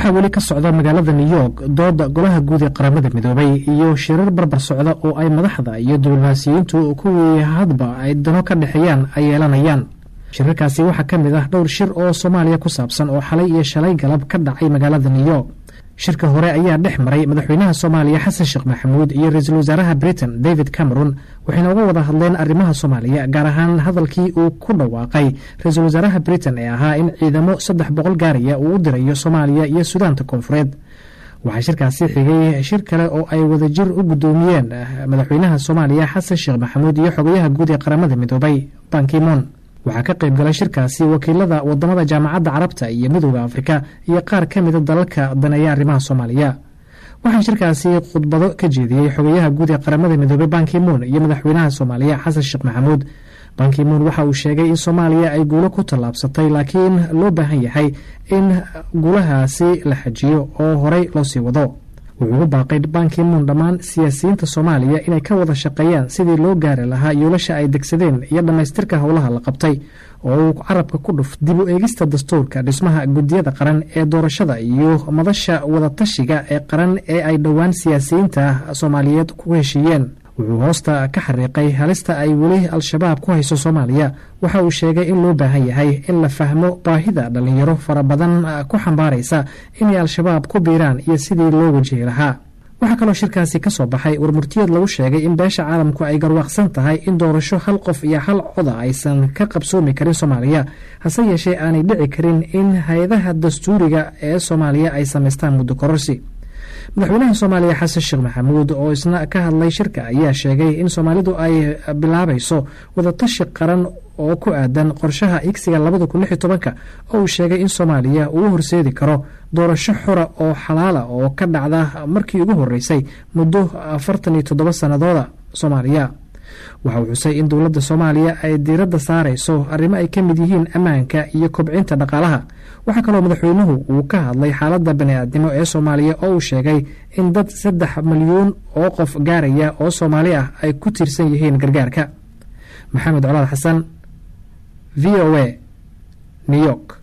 waxaa weli ka socda magaalada New York dooda golaha guud ee qaramada midoobay iyo shirar barbar socda oo ay madaxda iyo diblomaasiyiintu kuwii hadba ay dano ka dhexeeyaan ay yeelanayaan. shirarkaasi waxaa ka mid ah dhowr shir oo Soomaaliya ku saabsan oo xalay iyo shalay galab ka dhacay magaalada New York. shirka hore ayaa dhex maray madaxweynaha Soomaaliya Xasan Sheekh Maxamuud iyo ra'iisul wasaaraha Britain David Cameron, waxayna uga wada hadleen arrimaha Soomaaliya, gaar ahaan hadalkii uu ku dhawaaqay ra'iisul wasaaraha Britain ee ahaa in ciidamo 300 gaaraya uu u dirayo Soomaaliya iyo Suudaanta Koonfureed. waxaa shirkaasi xigay shir kale oo ay wadajir u gudoomiyeen madaxweynaha Soomaaliya Xasan Sheekh Maxamuud iyo xogayaha guud ee qaramada midoobay Ban Ki-moon. waxaa ka qayb galay shirkaasi wakiilada wadamada jaamacadda Carabta iyo Midowga Afrika iyo qaar ka mid ah dalalka daneeya arrimaha Soomaaliya. waxaa shirkaasi khudbado ka jeediyay xogayaha guud ee qaramada midoobay Ban Ki-moon iyo madaxweynaha Soomaaliya Xasan Sheekh Maxamuud. Ban Ki-moon waxa uu sheegay in Soomaaliya ay guulo ku tallaabsatay, laakiin loo baahan yahay in guulahaasi la xajiyo oo horey loo sii wado. wuxuu u baaqay Ban Ki-moon dhammaan siyaasiyiinta Soomaaliya inay ka wada shaqeeyaan sidii loo gaari lahaa yoolasha ay degsadeen iyo dhammaystirka howlaha la qabtay, oo uu carabka ku dhuf dib u eegista dastuurka, dhismaha guddiyada qaran ee doorashada iyo madasha wadatashiga ee qaran ee ay dhowaan siyaasiyiinta Soomaaliyeed ku heshiiyeen. wuxuu hoosta ka xariiqay halista ay weli al-shabaab ku hayso Soomaaliya. waxa uu sheegay in loo baahan yahay in la fahmo baahida dhalinyaro fara badan ku xambaaraysa inay al-shabaab ku biiraan iyo sidii loo wajihi lahaa. waxaa kaloo shirkaasi ka soo baxay warmurtiyeed lagu sheegay in beesha caalamku ay garwaaqsan tahay in doorasho hal qof iyo hal coda aysan ka qabsoomi karin Soomaaliya, hase yeeshee aanay dhici karin in hay-adaha dastuuriga ee Soomaaliya ay samaystaan muddo kororsi. madaxweynaha Soomaaliya Xasan Sheekh Maxamuud oo isna ka hadlay shirka ayaa sheegay in Soomaalidu ay bilaabayso wadatashi qaran oo ku aadan qorshaha X-ga 2016 oo uu sheegay in Soomaaliya uu horseedi karo doorasho xora oo xalaal ah oo ka dhacda markii ugu horeysay muddo 47 sanadooda Soomaaliya. waxa uu xusay in dowladda Soomaaliya ay diiradda saarayso arrimo ay ka mid yihiin ammaanka iyo kobcinta dhaqaalaha. waxaa kaloo madaxweynuhu uu ka hadlay xaaladda bani'aadnimo ee Soomaaliya oo uu sheegay in dad 3 milyuun oo qof gaaraya oo Soomaali ah ay ku tiirsan yihiin gargaarka. Maxamed Colaad Xasan, VOA, New York.